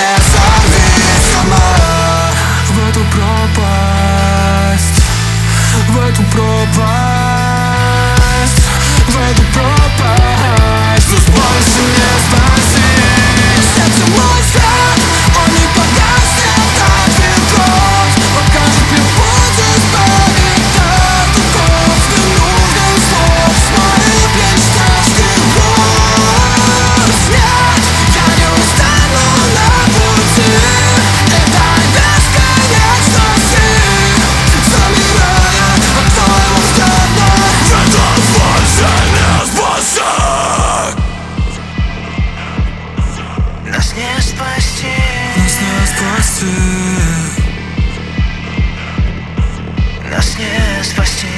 не сорви сама в эту пропасть, в эту пропасть, в эту пропасть. Нас больше не спасти. Сердце мой свет, он не погаснет от ветров, покажет мне путь, избавит от оков ненужных слов с моих плеч тяжкий груз. Нет, я не устану на пути этой бесконечности, замирая от твоего взгляда. Это больше не спасет. Нас не спасти. Нас не спасти. Нас не спасти.